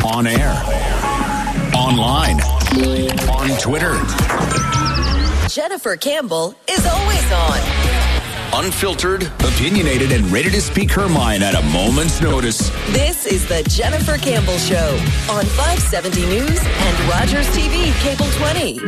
On air. Online. On Twitter. Jennifer Campbell is always on. Unfiltered, opinionated, and ready to speak her mind at a moment's notice. This is the Jennifer Campbell Show on 570 News and Rogers TV Cable 20.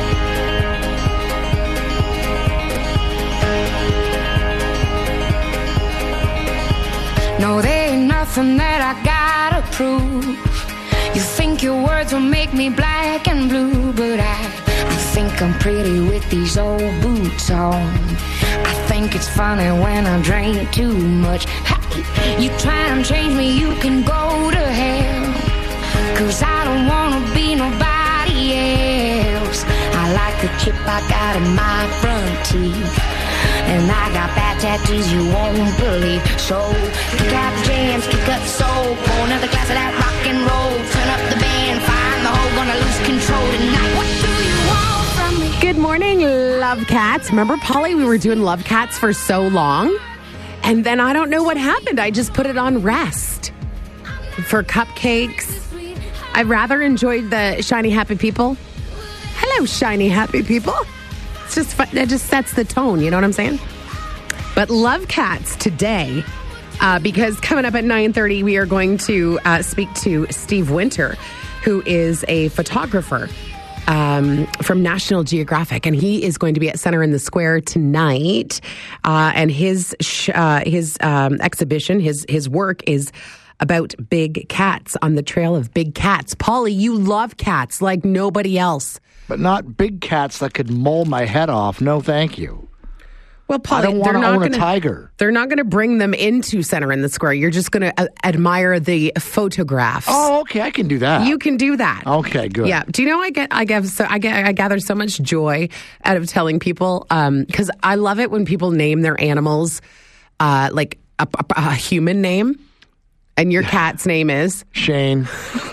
No, there ain't nothing that I gotta prove. You think your words will make me black and blue, but I think I'm pretty with these old boots on. I think it's funny when I drink too much. Hey, you try and change me, you can go to hell, 'cause I don't wanna be nobody else. I like the chip I got in my front teeth, and I got bad tattoos you won't believe. So kick out the jams, kick up the soul, pour another glass of that rock and roll, turn up the band, find the hole, gonna lose control tonight. What do you want from me? Good morning, Love Cats. Remember, Polly, we were doing Love Cats for so long, and then I don't know what happened. I just put it on rest for cupcakes. I rather enjoyed the Shiny Happy People. Hello, Shiny Happy People. It's just fun. It just sets the tone. You know what I'm saying? But Love Cats today, because coming up at 9:30, we are going to speak to Steve Winter, who is a photographer from National Geographic, and he is going to be at Center in the Square tonight. And his exhibition, his work is about big cats, on the trail of big cats. Polly, you love cats like nobody else. But not big cats that could maul my head off. No, thank you. Well, Polly, I don't want to own a tiger. They're not going to bring them into Center in the Square. You're just going to admire the photographs. Oh, okay, I can do that. You can do that. Okay, good. Yeah. Do you know I gather so much joy out of telling people, because I love it when people name their animals like a human name, and your cat's name is Shane.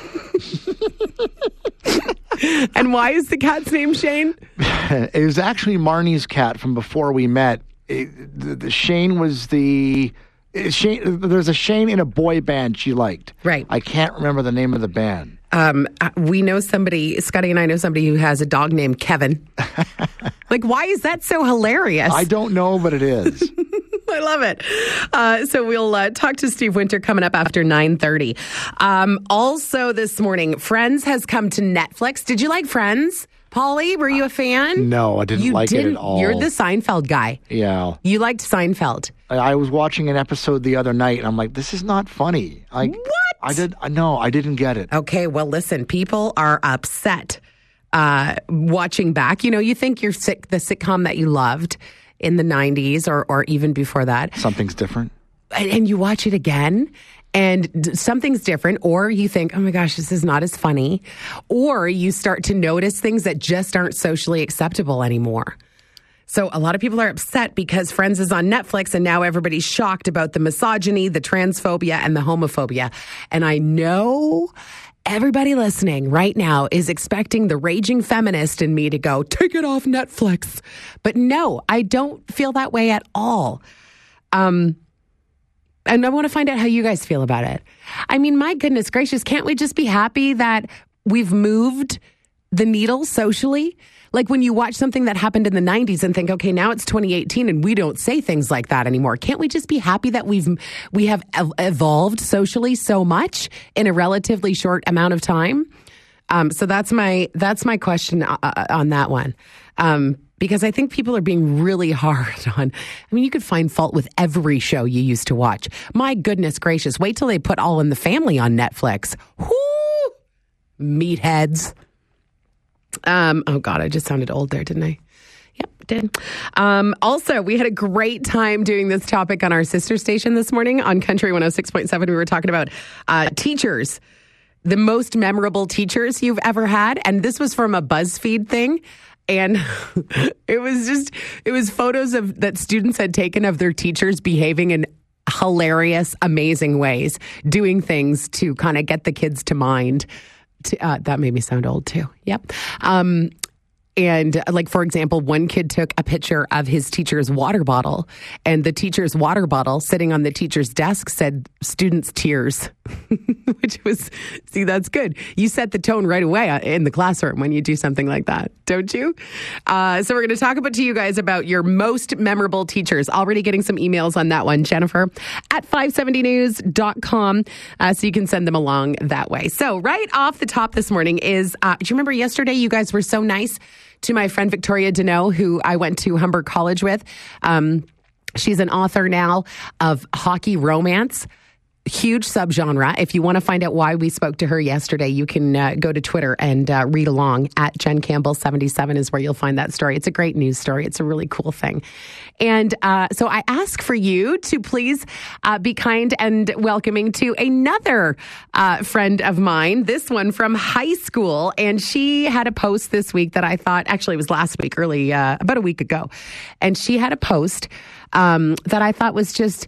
And why is the cat's name Shane? It was actually Marnie's cat from before we met. The Shane was Shane. There's a Shane in a boy band she liked. Right. I can't remember the name of the band. We know somebody, Scotty and I know somebody who has a dog named Kevin. Like, why is that so hilarious? I don't know, but it is. I love it. So we'll talk to Steve Winter coming up after 9:30. Also this morning, Friends has come to Netflix. Did you like Friends? Polly, were you a fan? No, I didn't like it at all. You're the Seinfeld guy. Yeah. You liked Seinfeld. I was watching an episode the other night, and I'm like, this is not funny. What? I didn't get it. Okay, well, listen, people are upset watching back. You know, you think you're the sitcom that you loved in the 90s or even before that. Something's different. And you watch it again and something's different, or you think, oh my gosh, this is not as funny. Or you start to notice things that just aren't socially acceptable anymore. So a lot of people are upset because Friends is on Netflix and now everybody's shocked about the misogyny, the transphobia, and the homophobia. And I know everybody listening right now is expecting the raging feminist in me to go, take it off Netflix. But no, I don't feel that way at all. And I want to find out how you guys feel about it. I mean, my goodness gracious, can't we just be happy that we've moved the needle socially? Like when you watch something that happened in the 90s and think, okay, now it's 2018 and we don't say things like that anymore. Can't we just be happy that we have evolved socially so much in a relatively short amount of time? So that's my question on that one. Because I think people are being really hard on, I mean, you could find fault with every show you used to watch. My goodness gracious, wait till they put All in the Family on Netflix. Whoo! Meatheads. Oh God, I just sounded old there, didn't I? Yep, did. Also, we had a great time doing this topic on our sister station this morning on Country 106.7. We were talking about teachers, the most memorable teachers you've ever had. And this was from a BuzzFeed thing. And it was photos that students had taken of their teachers behaving in hilarious, amazing ways, doing things to kind of get the kids to mind. That made me sound old too. Yep. And like, for example, one kid took a picture of his teacher's water bottle, and the teacher's water bottle sitting on the teacher's desk said students' tears, which was, see, that's good. You set the tone right away in the classroom when you do something like that, don't you? So we're going to talk to you guys about your most memorable teachers. Already getting some emails on that one, Jennifer at 570news.com. So you can send them along that way. So right off the top this morning is, do you remember yesterday you guys were so nice to my friend Victoria Deneau, who I went to Humber College with. She's an author now of hockey romance. Huge subgenre. If you want to find out why we spoke to her yesterday, you can go to Twitter and read along at Jen Campbell 77 is where you'll find that story. It's a great news story. It's a really cool thing. And so I ask for you to please be kind and welcoming to another friend of mine, this one from high school. And she had a post this week that I thought, actually it was last week, about a week ago. And she had a post that I thought was just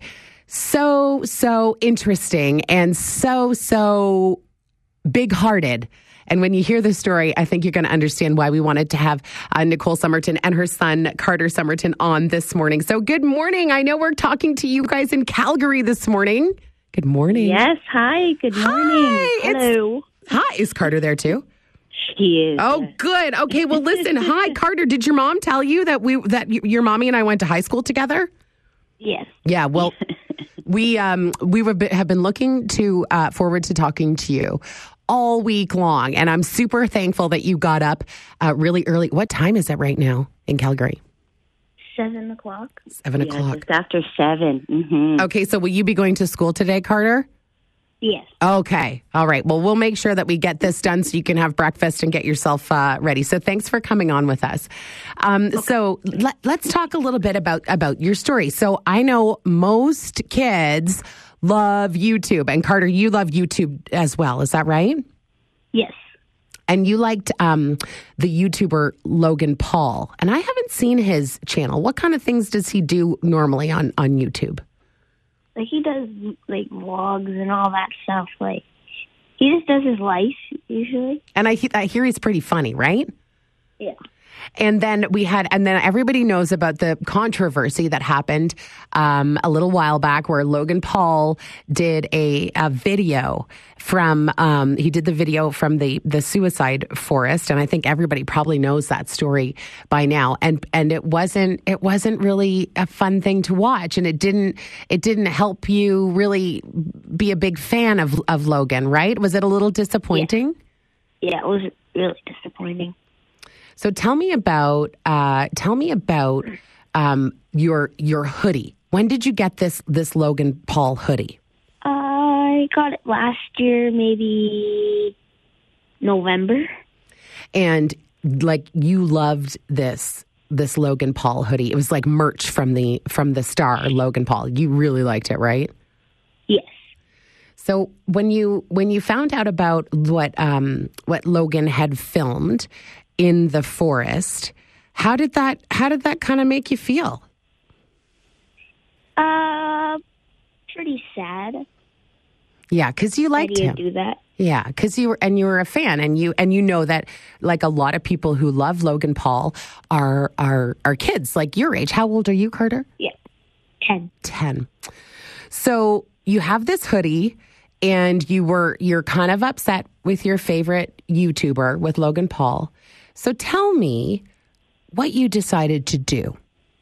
so interesting and so big-hearted. And when you hear the story, I think you're going to understand why we wanted to have Nicole Somerton and her son, Carter Somerton, on this morning. So good morning. I know we're talking to you guys in Calgary this morning. Good morning. Yes. Hi. Good morning. Hi. Hello. Hi. Is Carter there too? She is. Oh, good. Okay. Well, listen. Hi, Carter. Did your mom tell you that your mommy and I went to high school together? Yes. Yeah. Well, we have been looking forward to talking to you all week long, and I'm super thankful that you got up really early. What time is it right now in Calgary? 7 o'clock. 7 o'clock. Just after 7. Mm-hmm. Okay, so will you be going to school today, Carter? Yes. Okay. All right. Well, we'll make sure that we get this done so you can have breakfast and get yourself ready. So thanks for coming on with us. Okay. So let's talk a little bit about your story. So I know most kids love YouTube. And Carter, you love YouTube as well. Is that right? Yes. And you liked the YouTuber Logan Paul. And I haven't seen his channel. What kind of things does he do normally on YouTube? Like, he does, like, vlogs and all that stuff. Like, he just does his life, usually. And I hear he's pretty funny, right? Yeah. And then everybody knows about the controversy that happened a little while back where Logan Paul did a video from the suicide forest. And I think everybody probably knows that story by now. And it wasn't really a fun thing to watch. And it didn't help you really be a big fan of Logan, right? Was it a little disappointing? Yeah, it was really disappointing. So tell me about your hoodie. When did you get this Logan Paul hoodie? I got it last year, maybe November. And like, you loved this Logan Paul hoodie. It was like merch from the star Logan Paul. You really liked it, right? Yes. So when you found out about what Logan had filmed in the forest, how did that kind of make you feel? Pretty sad. Yeah, because you liked him. Do that. Yeah, because you were a fan, and you know that, like, a lot of people who love Logan Paul are kids like your age. How old are you, Carter? Yeah, 10. 10. So you have this hoodie, and you're kind of upset with your favorite YouTuber, with Logan Paul. So tell me what you decided to do.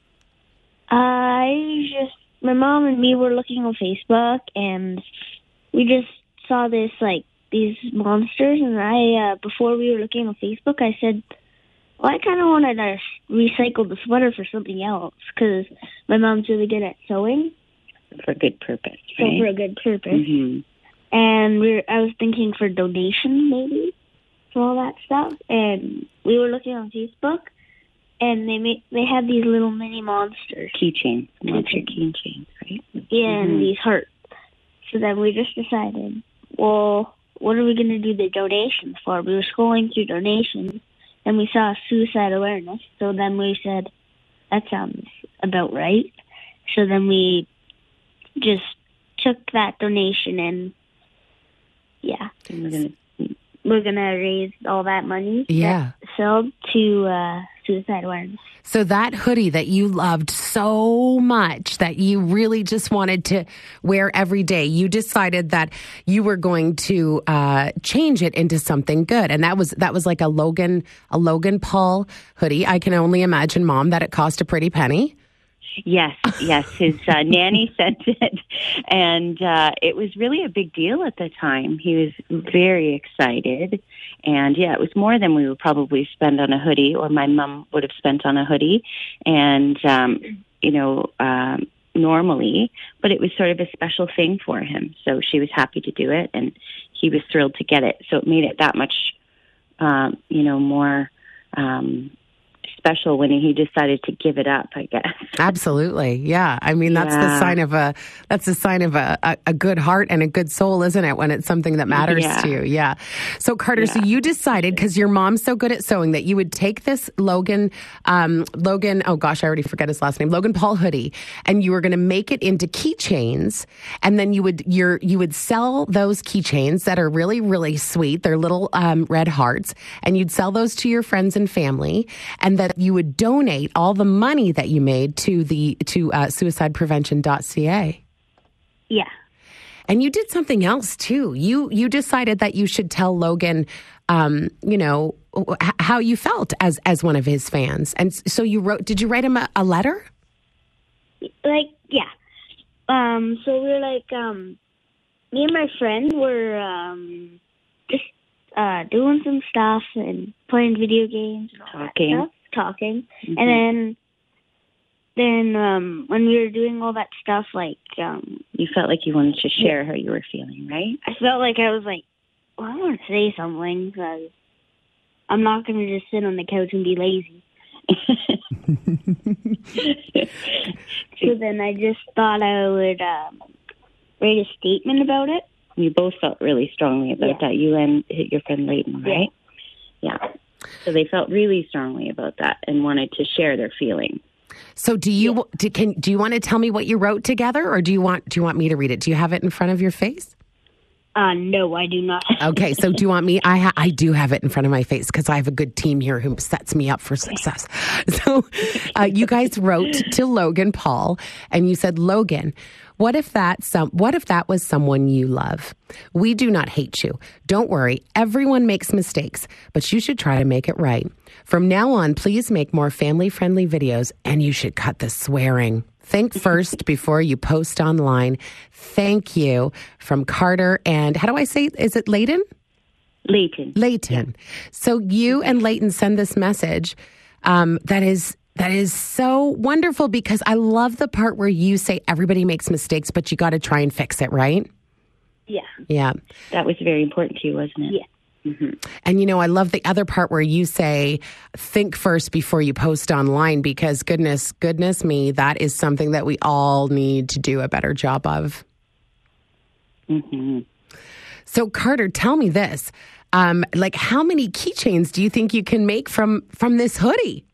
My mom and me were looking on Facebook, and we just saw these monsters, and before we were looking on Facebook, I said, well, I kind of wanted to recycle the sweater for something else, because my mom's really good at sewing. For a good purpose, right? So for a good purpose. Mm-hmm. And I was thinking for donation, maybe, for all that stuff. And we were looking on Facebook, and they had these little mini monsters. Keychains. Monster keychains, right? Yeah, and these hearts. So then we just decided, well, what are we going to do the donations for? We were scrolling through donations, and we saw suicide awareness. So then we said, that sounds about right. So then we just took that donation, and yeah. And we're gonna raise all that money. Yeah. filled to suicide awareness. So that hoodie that you loved so much that you really just wanted to wear every day, you decided that you were going to change it into something good. And that was like a Logan Paul hoodie. I can only imagine, Mom, that it cost a pretty penny. Yes. His nanny sent it, and it was really a big deal at the time. He was very excited, and yeah, it was more than we would probably spend on a hoodie, or my mom would have spent on a hoodie, and normally, but it was sort of a special thing for him. So she was happy to do it, and he was thrilled to get it. So it made it that much, more special when he decided to give it up, I guess. Absolutely. Yeah. I mean, that's the sign of a good heart and a good soul, isn't it? When it's something that matters to you. Yeah. So Carter, so you decided, because your mom's so good at sewing, that you would take this Logan, oh gosh, I already forget his last name, Logan Paul hoodie, and you were going to make it into keychains. And then you would sell those keychains that are really, really sweet. They're little red hearts, and you'd sell those to your friends and family, and that you would donate all the money that you made to suicideprevention.ca. Yeah. And you did something else too. You decided that you should tell Logan, how you felt as one of his fans. And so did you write him a letter? Like, yeah. So we were like, me and my friend were just doing some stuff and playing video games and all that stuff. Talking. Mm-hmm. And then when we were doing all that stuff, like you felt like you wanted to share how you were feeling, right? I felt like I was like, well, I want to say something, because I'm not going to just sit on the couch and be lazy. So then I just thought I would write a statement about it. You both felt really strongly about that, you and your friend Leighton, right? Yeah. So they felt really strongly about that and wanted to share their feeling. So do you want to tell me what you wrote together, or do you want me to read it? Do you have it in front of your face? No, I do not. Okay, so do you want me? I do have it in front of my face, because I have a good team here who sets me up for success. So you guys wrote to Logan Paul, and you said, Logan, what if that was someone you love? We do not hate you. Don't worry. Everyone makes mistakes, but you should try to make it right. From now on, please make more family-friendly videos, and you should cut the swearing. Think first before you post online. Thank you, from Carter and, how do I say, is it Leighton? Leighton. So you and Leighton send this message that is so wonderful, because I love the part where you say everybody makes mistakes, but you got to try and fix it, right? Yeah. Yeah. That was very important to you, wasn't it? Yeah. Mm-hmm. And, I love the other part where you say, think first before you post online, because goodness me, that is something that we all need to do a better job of. Mm-hmm. So, Carter, tell me this. How many keychains do you think you can make from this hoodie?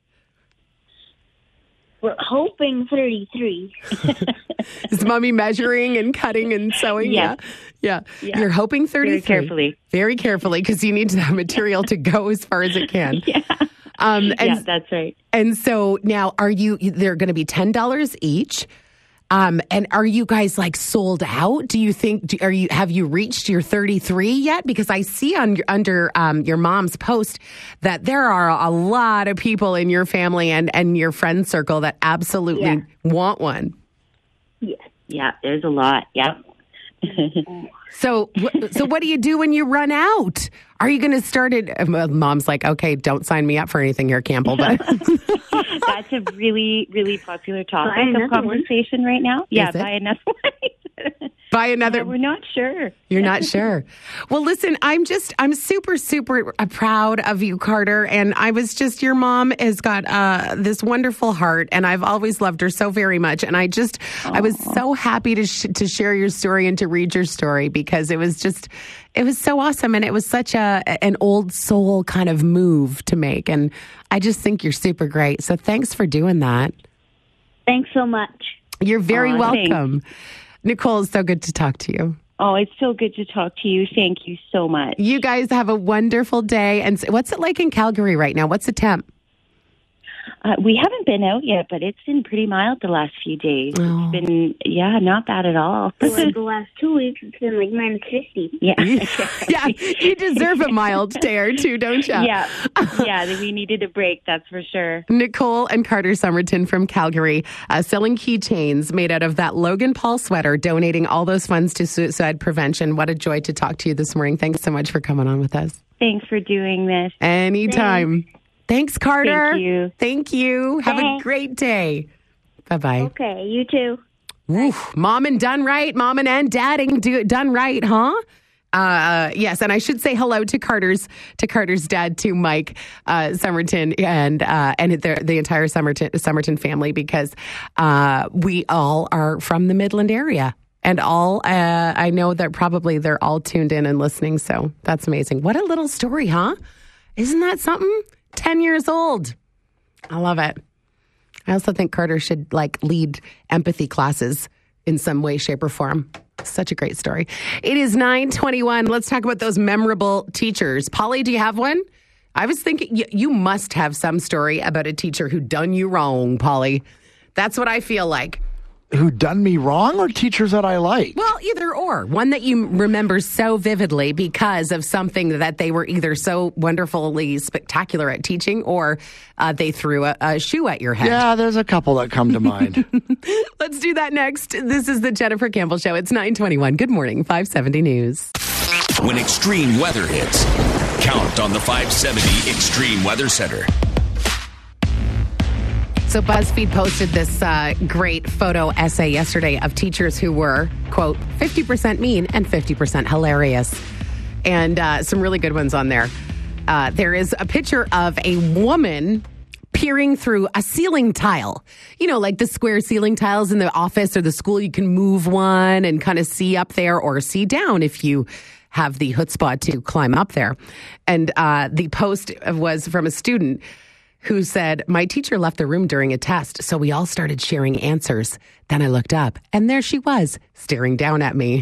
We're hoping 33. Is Mommy measuring and cutting and sewing? Yes. Yeah. You're hoping 33. Very carefully, because you need that material to go as far as it can. Yeah. That's right. And so now, they're going to be $10 each. And are you guys sold out? Do you think, have you reached your 33 yet? Because I see under your mom's post that there are a lot of people in your family and your friend circle that absolutely want one. Yeah. Yeah, there's a lot. Yeah. So what do you do when you run out? Are you going to start it? Mom's like, okay, don't sign me up for anything here, Campbell. But that's a really, really popular topic of conversation right now. Yeah, buy another one. Buy another. We're not sure. You're not sure. Well, listen, I'm super, super proud of you, Carter. And your mom has got this wonderful heart, and I've always loved her so very much. And I was so happy to share your story and to read your story, because it was so awesome. And it was such an old soul kind of move to make. And I just think you're super great. So thanks for doing that. Thanks so much. You're very welcome. Thanks. Nicole, it's so good to talk to you. Oh, it's so good to talk to you. Thank you so much. You guys have a wonderful day. And what's it like in Calgary right now? What's the temp? We haven't been out yet, but it's been pretty mild the last few days. Oh. It's been, not bad at all. Like the last 2 weeks, it's been like minus 50. Yeah. Yeah, you deserve a mild day or two, don't you? Yeah, we needed a break, that's for sure. Nicole and Carter Somerton from Calgary selling keychains made out of that Logan Paul sweater, donating all those funds to suicide prevention. What a joy to talk to you this morning. Thanks so much for coming on with us. Thanks for doing this. Anytime. Thanks, Carter. Thank you. Thank you. Have a great day. Bye-bye. Okay, you too. Oof, mom and done right. Mom and dadding done right, huh? Yes, and I should say hello to Carter's dad, to Mike Somerton, and the entire Somerton family, because we all are from the Midland area, and I know that probably they're all tuned in and listening. So that's amazing. What a little story, huh? Isn't that something? 10 years old. I love it. I also think Carter should lead empathy classes in some way, shape, or form. Such a great story. It is 9:21. Let's talk about those memorable teachers. Polly, do you have one? I was thinking you must have some story about a teacher who done you wrong, Polly. That's what I feel like. Who done me wrong, or teachers that I like? Well, either or. One that you remember so vividly because of something that they were either so wonderfully spectacular at teaching, or they threw a shoe at your head. Yeah, there's a couple that come to mind. Let's do that next. This is the Jennifer Campbell Show. It's 9:21. Good morning, 570 News. When extreme weather hits, count on the 570 Extreme Weather Center. So BuzzFeed posted this great photo essay yesterday of teachers who were, quote, 50% mean and 50% hilarious. And some really good ones on there. There is a picture of a woman peering through a ceiling tile. You know, like the square ceiling tiles in the office or the school. You can move one and kind of see up there or see down if you have the chutzpah to climb up there. And the post was from a student who said, "My teacher left the room during a test, so we all started sharing answers. Then I looked up, and there she was, staring down at me."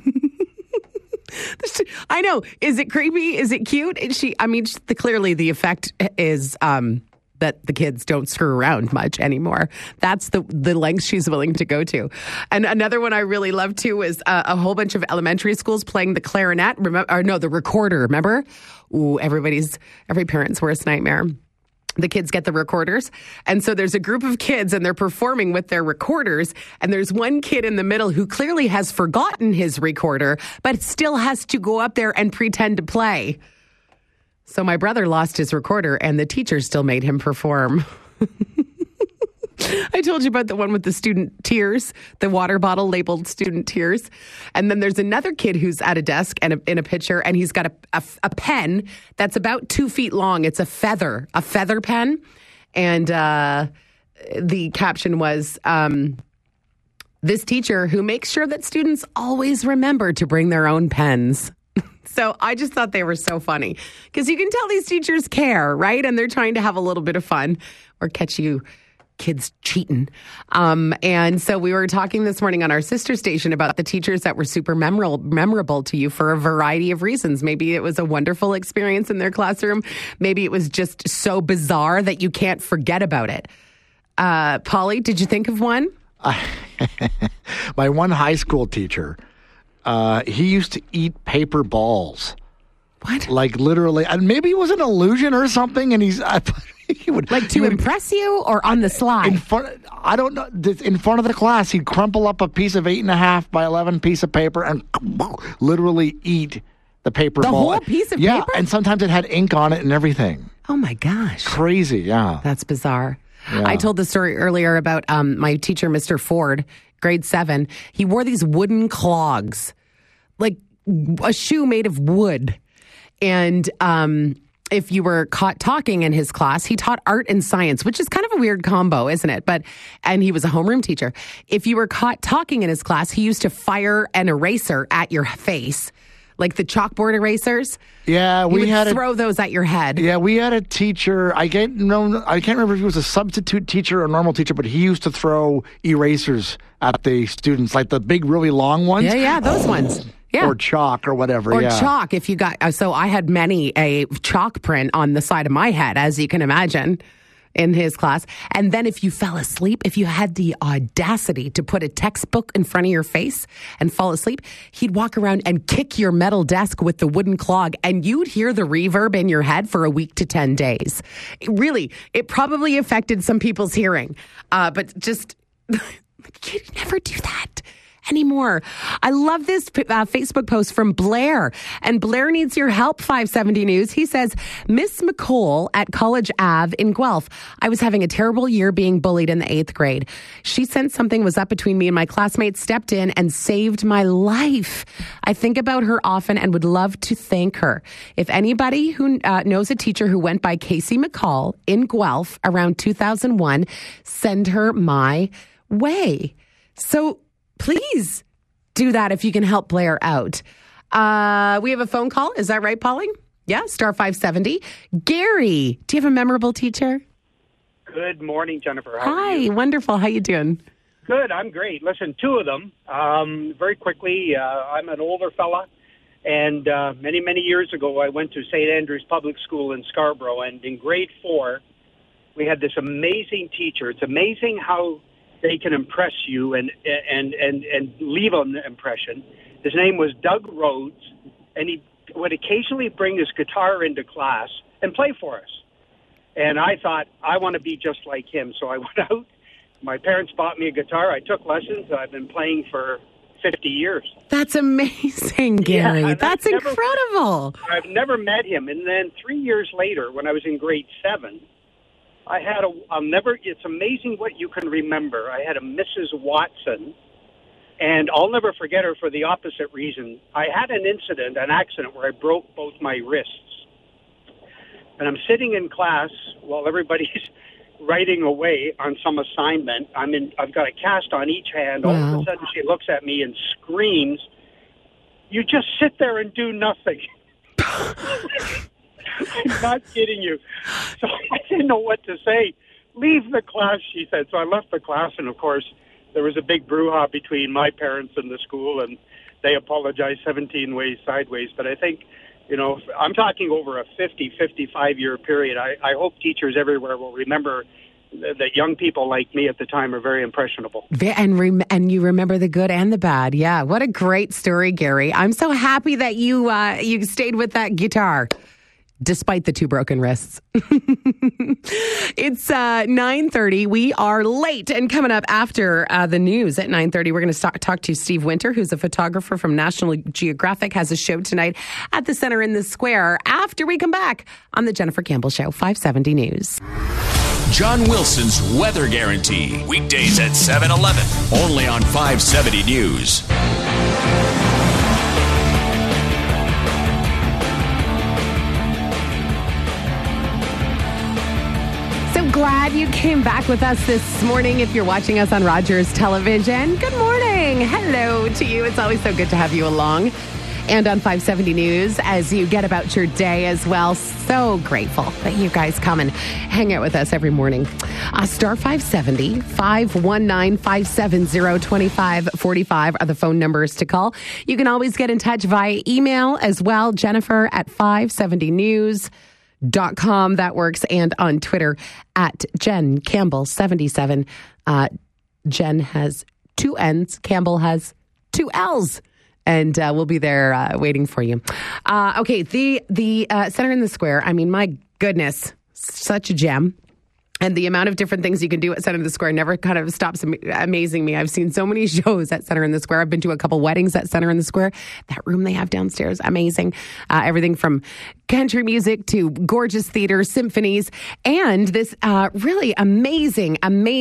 I know. Is it creepy? Is it cute? Clearly the effect is that the kids don't screw around much anymore. That's the lengths she's willing to go to. And another one I really love, too, is a whole bunch of elementary schools playing the clarinet. The recorder, remember? Ooh, every parent's worst nightmare. The kids get the recorders. And so there's a group of kids and they're performing with their recorders. And there's one kid in the middle who clearly has forgotten his recorder, but still has to go up there and pretend to play. So my brother lost his recorder and the teacher still made him perform. I told you about the one with the student tears, the water bottle labeled student tears. And then there's another kid who's at a desk and in a picture, and he's got a pen that's about 2 feet long. It's a feather pen. And the caption was, this teacher who makes sure that students always remember to bring their own pens. So I just thought they were so funny because you can tell these teachers care, right? And they're trying to have a little bit of fun or catch you kids cheating. And so we were talking this morning on our sister station about the teachers that were super memorable to you for a variety of reasons. Maybe it was a wonderful experience in their classroom. Maybe it was just so bizarre that you can't forget about it. Polly, did you think of one? My one high school teacher, he used to eat paper balls. What? Like literally, and maybe it was an illusion or something, and he would impress you or on the slide? I don't know. In front of the class, he'd crumple up a piece of 8.5 by 11 piece of paper and literally eat the paper ball. The whole piece of paper? Yeah, and sometimes it had ink on it and everything. Oh my gosh. Crazy, yeah. That's bizarre. Yeah. I told the story earlier about my teacher, Mr. Ford, grade 7. He wore these wooden clogs, like a shoe made of wood. And if you were caught talking in his class, he taught art and science, which is kind of a weird combo, isn't it? And he was a homeroom teacher. If you were caught talking in his class, he used to fire an eraser at your face, like the chalkboard erasers. Yeah, we would throw those at your head. Yeah, we had a teacher. I can't remember if he was a substitute teacher or a normal teacher, but he used to throw erasers at the students, like the big, really long ones. Yeah, those ones. Yeah. Or chalk or whatever. Or chalk if you got, so I had many a chalk print on the side of my head, as you can imagine, in his class. And then if you fell asleep, if you had the audacity to put a textbook in front of your face and fall asleep, he'd walk around and kick your metal desk with the wooden clog, and you'd hear the reverb in your head for a week to 10 days. It probably affected some people's hearing, but just, you'd never do that anymore. I love this Facebook post from Blair, and Blair needs your help. 570 News. He says, Miss McCole at College Ave in Guelph. I was having a terrible year being bullied in the 8th grade. She sensed something was up between me and my classmates, stepped in and saved my life. I think about her often and would love to thank her. If anybody who knows a teacher who went by Casey McCall in Guelph around 2001, send her my way. So please do that if you can help Blair out. We have a phone call. Is that right, Pauline? Yeah, star 570. Gary, do you have a memorable teacher? Good morning, Jennifer. How are Hi, you? wonderful. How you doing? Good, I'm great. Listen, two of them. Very quickly, I'm an older fella, and many, many years ago, I went to St. Andrew's Public School in Scarborough, and in grade 4, we had this amazing teacher. It's amazing how they can impress you and leave an impression. His name was Doug Rhodes, and he would occasionally bring his guitar into class and play for us. And I thought, I want to be just like him. So I went out. My parents bought me a guitar. I took lessons. I've been playing for 50 years. That's amazing, Gary. Yeah, That's incredible. I've never met him. And then 3 years later, when I was in grade 7, I had it's amazing what you can remember. I had a Mrs. Watson, and I'll never forget her for the opposite reason. I had an accident where I broke both my wrists. And I'm sitting in class while everybody's writing away on some assignment. I've got a cast on each hand. All of a sudden she looks at me and screams, "You just sit there and do nothing." I'm not kidding you. So I didn't know what to say. Leave the class, she said. So I left the class, and of course, there was a big brouhaha between my parents and the school, and they apologized 17 ways sideways. But I think, I'm talking over a 55-year period. I hope teachers everywhere will remember that young people like me at the time are very impressionable. And you remember the good and the bad. Yeah, what a great story, Gary. I'm so happy that you stayed with that guitar, despite the 2 broken wrists. It's 9:30. We are late, and coming up after the news at 9:30, we're going to talk to Steve Winter, who's a photographer from National Geographic, has a show tonight at the Center in the Square after we come back on the Jennifer Campbell Show, 570 News. John Wilson's Weather Guarantee. Weekdays at 7:11. Only on 570 News. Glad you came back with us this morning. If you're watching us on Rogers Television, good morning. Hello to you. It's always so good to have you along. And on 570 News, as you get about your day as well. So grateful that you guys come and hang out with us every morning. Star 570, 519-570-2545 are the phone numbers to call. You can always get in touch via email as well. Jennifer at 570news.com. That works. And on Twitter at Jen Campbell 77. Jen has 2 N's. Campbell has 2 L's. And we'll be there waiting for you. Okay, the Center in the Square. I mean, my goodness, such a gem. And the amount of different things you can do at Center in the Square never kind of stops amazing me. I've seen so many shows at Center in the Square. I've been to a couple weddings at Center in the Square. That room they have downstairs, amazing. Everything from country music to gorgeous theater, symphonies, and this really amazing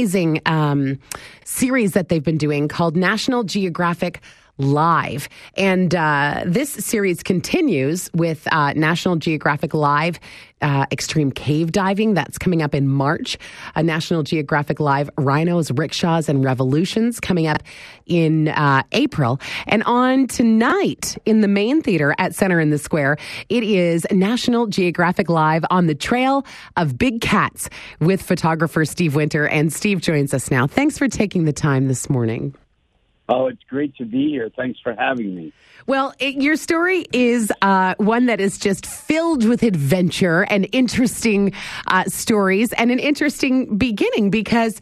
series that they've been doing called National Geographic Live. And this series continues with National Geographic Live Extreme Cave Diving. That's coming up in March. National Geographic Live Rhinos, Rickshaws, and Revolutions coming up in April. And on tonight in the main theater at Center in the Square, it is National Geographic Live on the Trail of Big Cats with photographer Steve Winter. And Steve joins us now. Thanks for taking the time this morning. Oh, it's great to be here. Thanks for having me. Well, your story is one that is just filled with adventure and interesting stories, and an interesting beginning because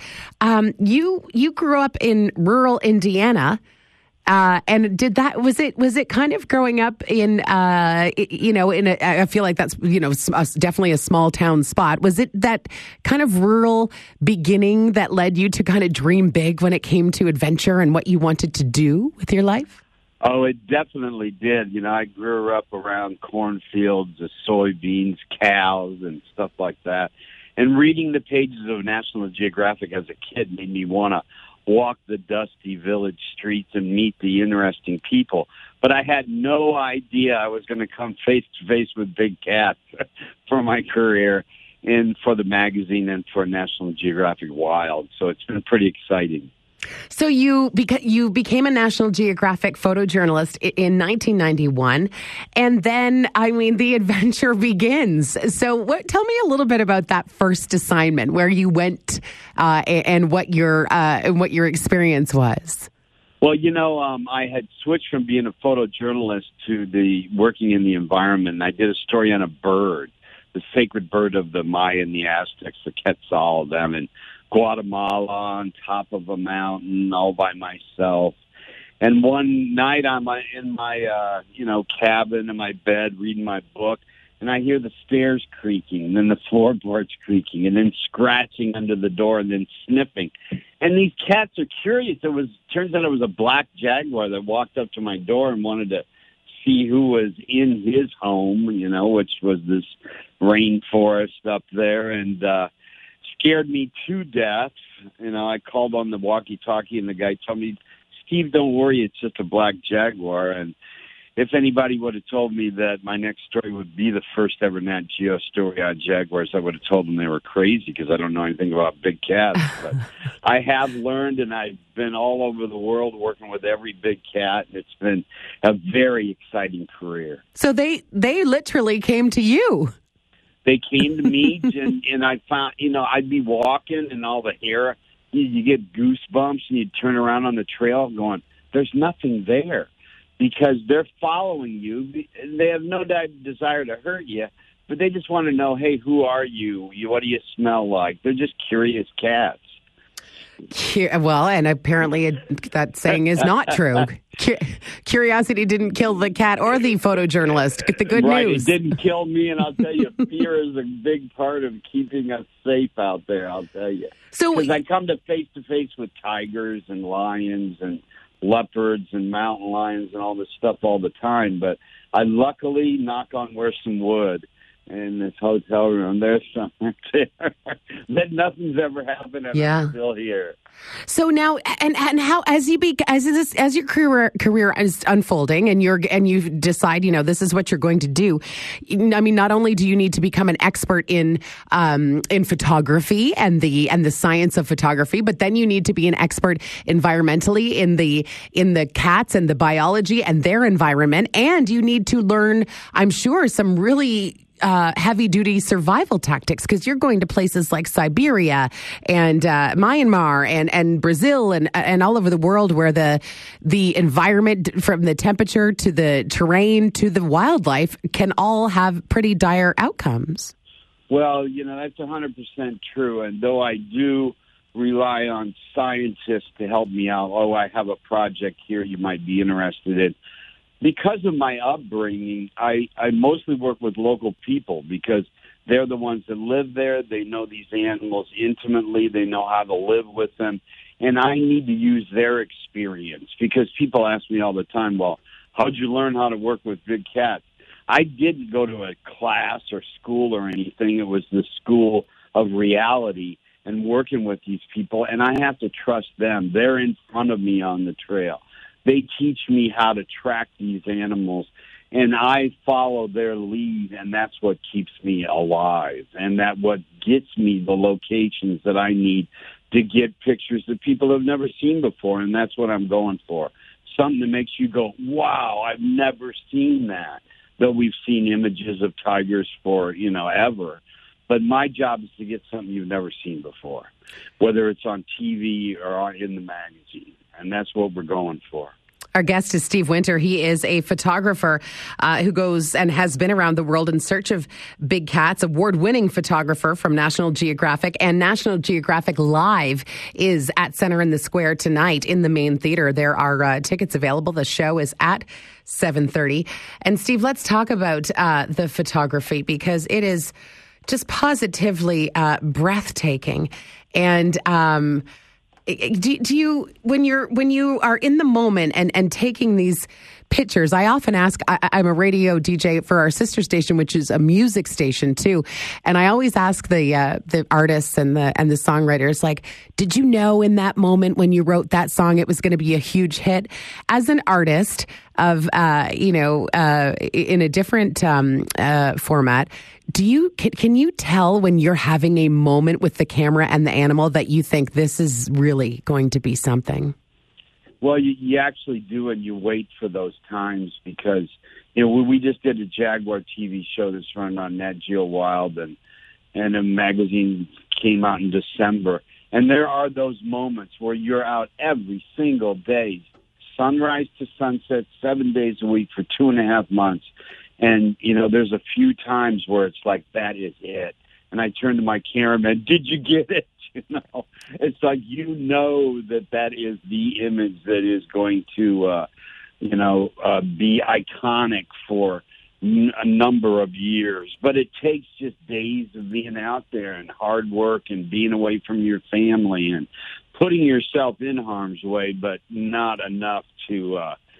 you grew up in rural Indiana. And was it kind of growing up in I feel like that's definitely a small town spot. Was it that kind of rural beginning that led you to kind of dream big when it came to adventure and what you wanted to do with your life? Oh, it definitely did. I grew up around cornfields, soybeans, cows, and stuff like that. And reading the pages of National Geographic as a kid made me want to walk the dusty village streets and meet the interesting people. But I had no idea I was going to come face to face with big cats for my career and for the magazine and for National Geographic Wild. So it's been pretty exciting. So you became a National Geographic photojournalist in 1991, and then, the adventure begins. So tell me a little bit about that first assignment, where you went and what your experience was. Well, I had switched from being a photojournalist to working in the environment. I did a story on a bird, the sacred bird of the Maya and the Aztecs, the Quetzal, them in Guatemala on top of a mountain all by myself. And one night I'm in my cabin in my bed reading my book, and I hear the stairs creaking, and then the floorboards creaking, and then scratching under the door, and then sniffing. And these cats are curious. Turns out it was a black jaguar that walked up to my door and wanted to see who was in his home, which was this rainforest up there, and scared me to death. I called on the walkie-talkie, and the guy told me, "Steve, don't worry, it's just a black jaguar." And if anybody would have told me that my next story would be the first ever Nat Geo story on jaguars, I would have told them they were crazy because I don't know anything about big cats. But I have learned, and I've been all over the world working with every big cat. It's been a very exciting career. So they literally came to you. They came to me, and I found, I'd be walking, and all the hair, you get goosebumps, and you turn around on the trail going, there's nothing there, because they're following you. They have no desire to hurt you, but they just want to know, hey, who are you? What do you smell like? They're just curious cats. Well, and apparently that saying is not true. Curiosity didn't kill the cat or the photojournalist. Get the good news. It didn't kill me, and I'll tell you, fear is a big part of keeping us safe out there, I'll tell you. Because I come to face with tigers and lions and leopards and mountain lions and all this stuff all the time, but I luckily, knock on some wood, in this hotel room, there's something there that nothing's ever happened, and I'm still here. So now, and how as your career is unfolding, and you decide, this is what you're going to do. Not only do you need to become an expert in photography and the science of photography, but then you need to be an expert environmentally in the cats and the biology and their environment, and you need to learn, I'm sure, some really heavy-duty survival tactics, because you're going to places like Siberia and Myanmar and Brazil and all over the world, where the environment, from the temperature to the terrain to the wildlife, can all have pretty dire outcomes. Well, that's 100% true. And though I do rely on scientists to help me out, I have a project here you might be interested in. Because of my upbringing, I mostly work with local people, because they're the ones that live there. They know these animals intimately. They know how to live with them. And I need to use their experience, because people ask me all the time, well, how'd you learn how to work with big cats? I didn't go to a class or school or anything. It was the school of reality and working with these people. And I have to trust them. They're in front of me on the trail. They teach me how to track these animals, and I follow their lead, and that's what keeps me alive, and that what gets me the locations that I need to get pictures that people have never seen before, and that's what I'm going for. Something that makes you go, wow, I've never seen that, though we've seen images of tigers for, ever. But my job is to get something you've never seen before, whether it's on TV or in the magazine. and that's what we're going for. Our guest is Steve Winter. He is a photographer who goes and has been around the world in search of big cats, award-winning photographer from National Geographic. And National Geographic Live is at Center in the Square tonight in the main theater. There are tickets available. The show is at 7:30. And Steve, let's talk about the photography, because it is just positively breathtaking. And do you, when you are in the moment and taking these pictures, I often ask, I'm a radio DJ for our sister station, which is a music station too. And I always ask the artists and the songwriters, like, did you know in that moment when you wrote that song, it was going to be a huge hit? As an artist of, in a different format, can you tell when you're having a moment with the camera and the animal that you think this is really going to be something? Well, you actually do, and you wait for those times, because, we just did a Jaguar TV show that's run on Nat Geo Wild, and a magazine came out in December. And there are those moments where you're out every single day, sunrise to sunset, 7 days a week for 2.5 months. And, there's a few times where it's like, that is it. And I turn to my cameraman, did you get it? It's like, that is the image that is going to, be iconic for a number of years. But it takes just days of being out there and hard work and being away from your family and putting yourself in harm's way, but not enough to,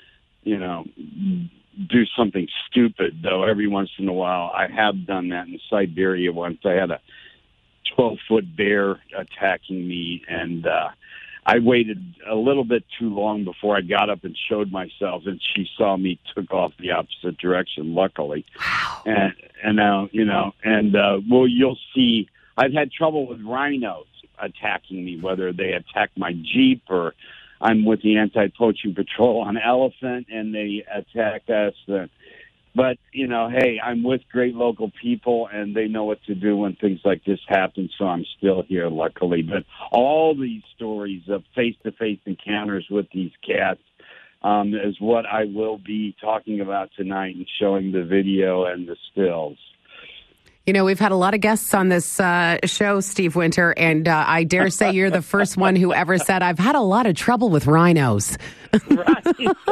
do something stupid, though. Every once in a while, I have done that in Siberia once. I had a 12-foot bear attacking me, and I waited a little bit too long before I got up and showed myself, and she saw me, took off the opposite direction, luckily. Wow. And now, you'll see, I've had trouble with rhinos attacking me, whether they attack my Jeep or I'm with the anti-poaching patrol on elephant and they attack us. But, hey, I'm with great local people and they know what to do when things like this happen, so I'm still here, luckily. But all these stories of face-to-face encounters with these cats is what I will be talking about tonight and showing the video and the stills. We've had a lot of guests on this show, Steve Winter, and I dare say you're the first one who ever said, I've had a lot of trouble with rhinos. Right.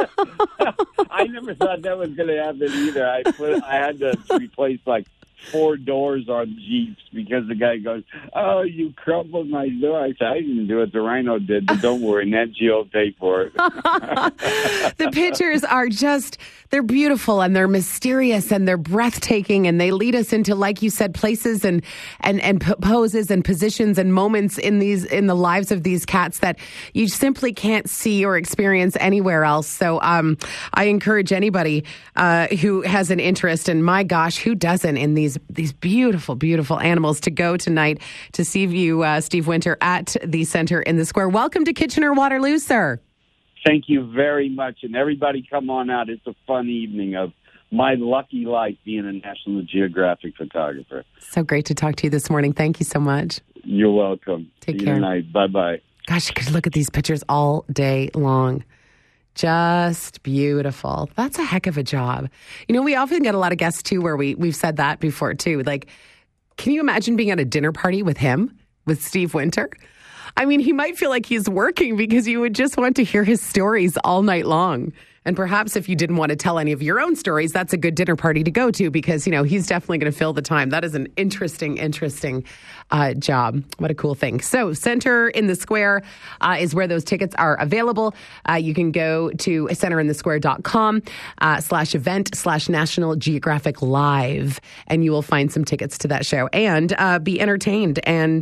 I never thought that was going to happen either. I had to replace 4 doors on Jeeps because the guy goes, oh, you crumpled my door. I said, I didn't do it. The rhino did, but don't worry, Nat Geo will pay for it. The pictures are they're beautiful and they're mysterious and they're breathtaking and they lead us into, like you said, places and poses and positions and moments in the lives of these cats that you simply can't see or experience anywhere else. So I encourage anybody who has an interest, and my gosh, who doesn't, in these beautiful, beautiful animals, to go tonight to see you, Steve Winter, at the Center in the Square. Welcome to Kitchener-Waterloo, sir. Thank you very much. And everybody come on out. It's a fun evening of my lucky life being a National Geographic photographer. So great to talk to you this morning. Thank you so much. You're welcome. Take See care. you tonight. Bye-bye. Gosh, you could look at these pictures all day long. Just beautiful. That's a heck of a job. We often get a lot of guests, too, where we've said that before, too. Like, can you imagine being at a dinner party with him, with Steve Winter? I mean, he might feel like he's working because you would just want to hear his stories all night long. And perhaps if you didn't want to tell any of your own stories, that's a good dinner party to go to because, he's definitely going to fill the time. That is an interesting job. What a cool thing. So Center in the Square is where those tickets are available. You can go to centerinthesquare.com /event/National Geographic Live, and you will find some tickets to that show and be entertained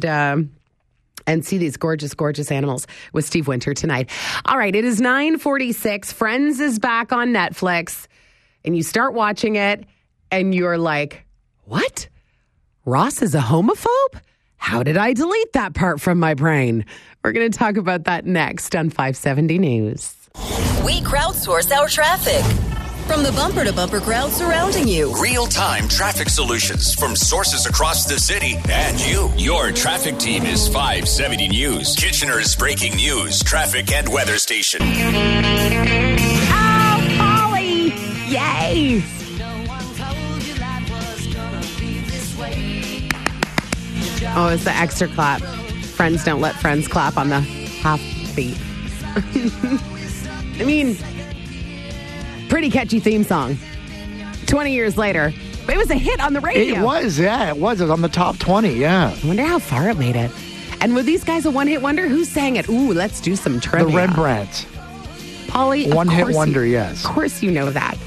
and see these gorgeous, gorgeous animals with Steve Winter tonight. All right, it is 9:46. Friends is back on Netflix, and you start watching it, and you're like, what? Ross is a homophobe? How did I delete that part from my brain? We're going to talk about that next on 570 News. We crowdsource our traffic. from the bumper-to-bumper crowd surrounding you. Real-time traffic solutions from sources across the city and you. Your traffic team is 570 News, Kitchener's breaking news, traffic and weather station. Oh, Polly! Yay! Oh, it's the extra clap. Friends don't let friends clap on the half beat. I mean, pretty catchy theme song. 20 years later. But it was a hit on the radio. It was, yeah. It was on the top 20, yeah. I wonder how far it made it. And were these guys a one-hit wonder? Who sang it? Ooh, let's do some trivia. The Rembrandts. Polly, One-hit wonder, yes. Of course you know that.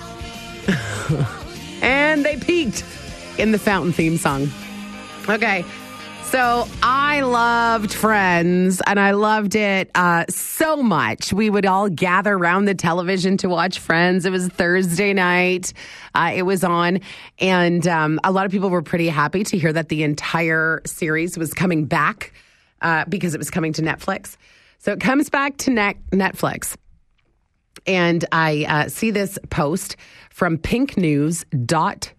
And they peaked in the Fountain theme song. Okay, so I loved Friends, and I loved it so much. We would all gather around the television to watch Friends. It was Thursday night. It was on, and a lot of people were pretty happy to hear that the entire series was coming back because it was coming to Netflix. So it comes back to Netflix, and I see this post from pinknews.com.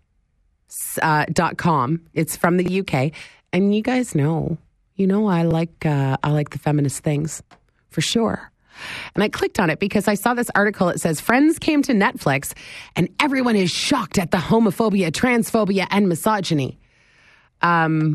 It's from the UK, and you guys know, I like the feminist things for sure. And I clicked on it because I saw this article. It says Friends came to Netflix, and everyone is shocked at the homophobia, transphobia, and misogyny. But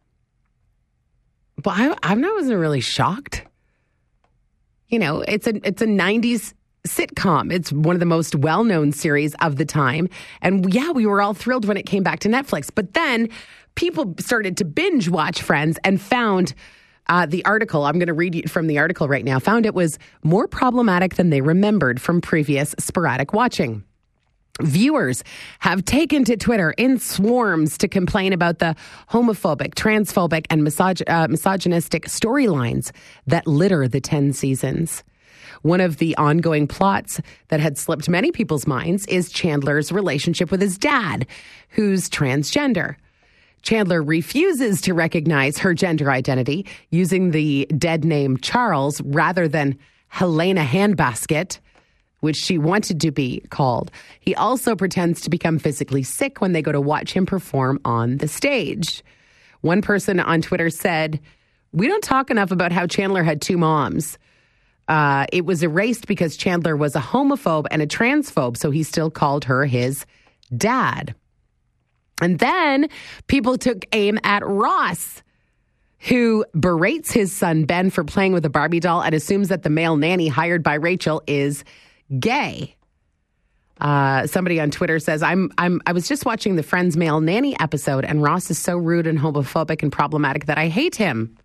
I wasn't really shocked. It's a 90s sitcom. It's one of the most well-known series of the time. And yeah, we were all thrilled when it came back to Netflix. But then people started to binge watch Friends and found the article. I'm going to read you from the article right now. Found it was more problematic than they remembered from previous sporadic watching. Viewers have taken to Twitter in swarms to complain about the homophobic, transphobic, and misogynistic storylines that litter the 10 seasons. One of the ongoing plots that had slipped many people's minds is Chandler's relationship with his dad, who's transgender. Chandler refuses to recognize her gender identity, using the dead name Charles rather than Helena Handbasket, which she wanted to be called. He also pretends to become physically sick when they go to watch him perform on the stage. One person on Twitter said, "We don't talk enough about how Chandler had two moms. It was erased because Chandler was a homophobe and a transphobe, so he still called her his dad." And then people took aim at Ross, who berates his son Ben for playing with a Barbie doll and assumes that the male nanny hired by Rachel is gay. Somebody on Twitter says, I was just watching the Friends male nanny episode, and Ross is so rude and homophobic and problematic that I hate him.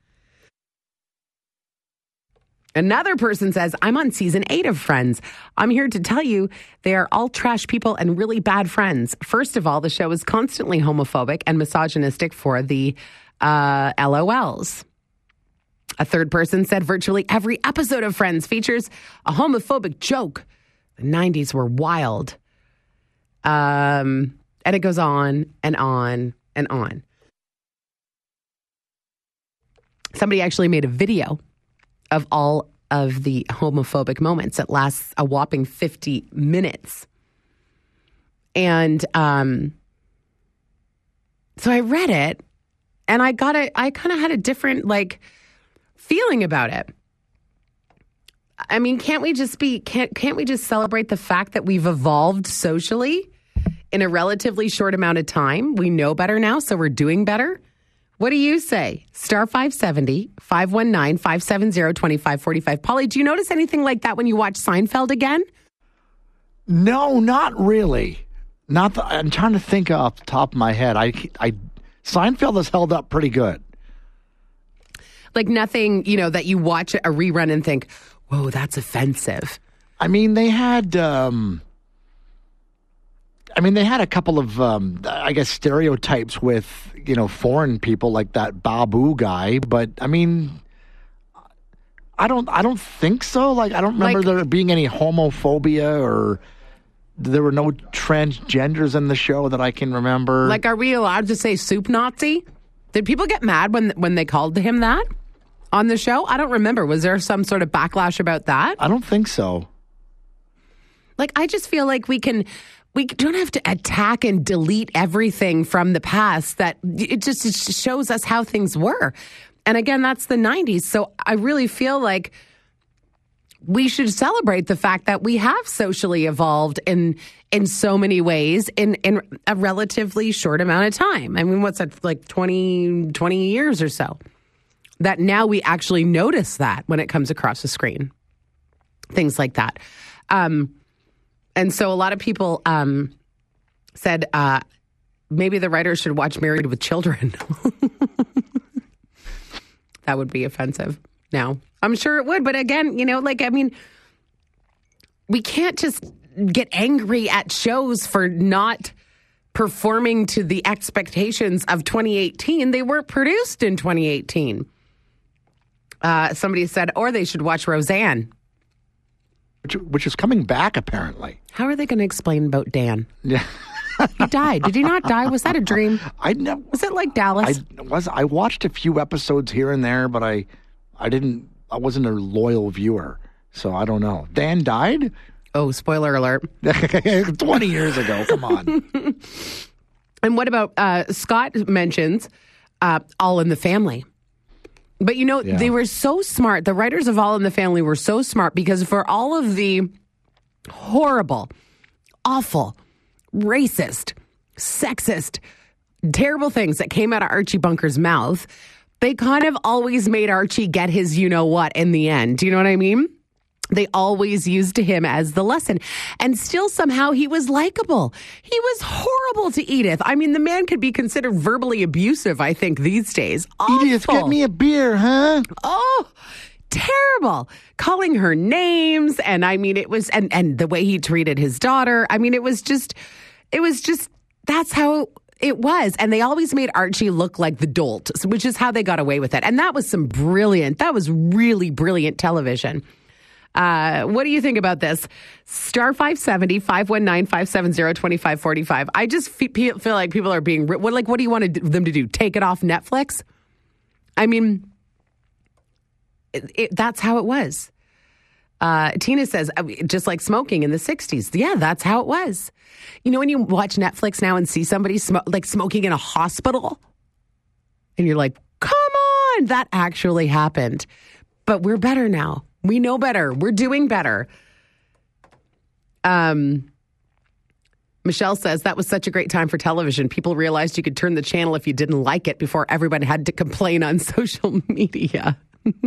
Another person says, I'm on season 8 of Friends. I'm here to tell you they are all trash people and really bad friends. First of all, the show is constantly homophobic and misogynistic for the LOLs. A third person said virtually every episode of Friends features a homophobic joke. The 90s were wild. And it goes on and on and on. Somebody actually made a video of all of the homophobic moments. It lasts a whopping 50 minutes. And so I read it, and I kind of had a different, feeling about it. I mean, can't we just celebrate the fact that we've evolved socially in a relatively short amount of time? We know better now, so we're doing better. What do you say? Star 570, 519-570-2545. Polly, do you notice anything like that when you watch Seinfeld again? No, not really. I'm trying to think off the top of my head. Seinfeld has held up pretty good. Like nothing, that you watch a rerun and think, whoa, that's offensive. I mean, they had a couple of, stereotypes with, foreign people like that Babu guy. But, I mean, I don't think so. I don't remember there being any homophobia, or there were no transgenders in the show that I can remember. Are we allowed to say soup Nazi? Did people get mad when they called him that on the show? I don't remember. Was there some sort of backlash about that? I don't think so. Like, I just feel like we don't have to attack and delete everything from the past. That it just shows us how things were. And again, that's the 90s. So I really feel like we should celebrate the fact that we have socially evolved in so many ways in a relatively short amount of time. I mean, what's that, like 20 years or so? That now we actually notice that when it comes across the screen. Things like that. And so a lot of people said maybe the writers should watch Married with Children. That would be offensive now. I'm sure it would. But again, we can't just get angry at shows for not performing to the expectations of 2018. They weren't produced in 2018. Somebody said, or they should watch Roseanne. Which is coming back, apparently. How are they going to explain about Dan? Yeah. He died. Did he not die? Was that a dream? Was it like Dallas? I watched a few episodes here and there, but I wasn't a loyal viewer, so I don't know. Dan died? Oh, spoiler alert. 20 years ago. Come on. And what about Scott mentions All in the Family? But, They were so smart. The writers of All in the Family were so smart because for all of the horrible, awful, racist, sexist, terrible things that came out of Archie Bunker's mouth, they kind of always made Archie get his you-know-what in the end. Do you know what I mean? They always used him as the lesson. And still somehow he was likable. He was horrible to Edith. I mean, the man could be considered verbally abusive, I think, these days. Awful. Edith, get me a beer, huh? Oh, terrible. Calling her names. And I mean, it was, and the way he treated his daughter. I mean, it was just, that's how it was. And they always made Archie look like the dolt, which is how they got away with it. And that was that was really brilliant television. What do you think about this? Star 570, 519-570-2545. I just feel like people are being... What do you want them to do? Take it off Netflix? I mean, that's how it was. Tina says, just like smoking in the 60s. Yeah, that's how it was. When you watch Netflix now and see somebody smoking in a hospital, and you're like, come on, that actually happened. But we're better now. We know better. We're doing better. Michelle says, that was such a great time for television. People realized you could turn the channel if you didn't like it before everyone had to complain on social media.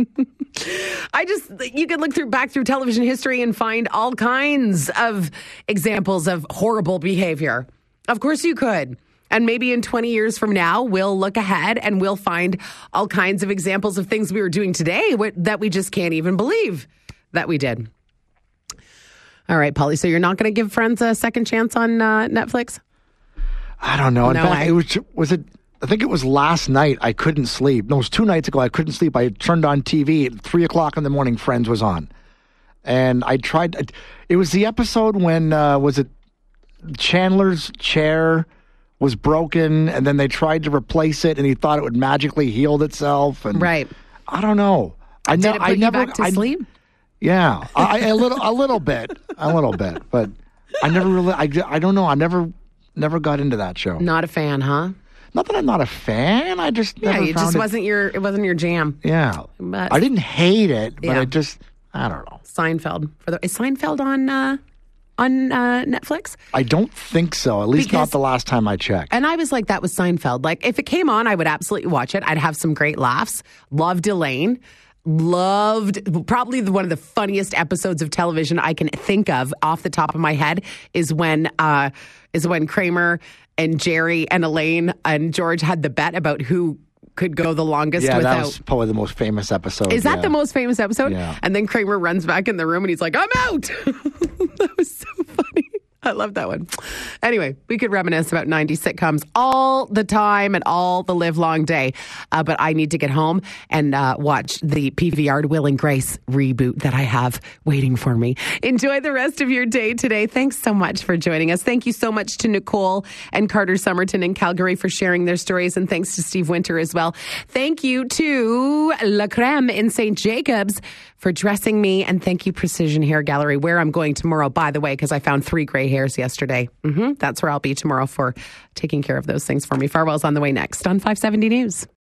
You could look back through television history and find all kinds of examples of horrible behavior. Of course you could. And maybe in 20 years from now, we'll look ahead and we'll find all kinds of examples of things we were doing today that we just can't even believe that we did. All right, Polly, so you're not going to give Friends a second chance on Netflix? I don't know. In fact, I think it was last night I couldn't sleep. No, it was 2 nights ago I couldn't sleep. I turned on TV at 3 o'clock in the morning, Friends was on. And I tried. It was the episode when, was it Chandler's chair was broken, and then they tried to replace it, and he thought it would magically heal itself. And right. I don't know. Did it put you back to sleep? Yeah, a little bit, but I never really. I don't know. I never got into that show. Not a fan, huh? Not that I'm not a fan. I just never it just wasn't your jam. Yeah, but I didn't hate it, but I don't know. Seinfeld. Is Seinfeld on Netflix? I don't think so. At least not the last time I checked. And I was like, that was Seinfeld. Like, if it came on, I would absolutely watch it. I'd have some great laughs. Loved Elaine. Loved, probably one of the funniest episodes of television I can think of off the top of my head is when Kramer and Jerry and Elaine and George had the bet about who could go the longest without... that was probably the most famous episode. Is that the most famous episode? Yeah. And then Kramer runs back in the room and he's like, I'm out! That was so funny. I love that one. Anyway, we could reminisce about 90s sitcoms all the time and all the live long day. But I need to get home and watch the PVR Will and Grace reboot that I have waiting for me. Enjoy the rest of your day today. Thanks so much for joining us. Thank you so much to Nicole and Carter Somerton in Calgary for sharing their stories. And thanks to Steve Winter as well. Thank you to La Creme in St. Jacobs for dressing me. And thank you, Precision Hair Gallery, where I'm going tomorrow, by the way, because I found 3 gray hairs yesterday. That's where I'll be tomorrow for taking care of those things for me. Farwell's on the way next on 570 News.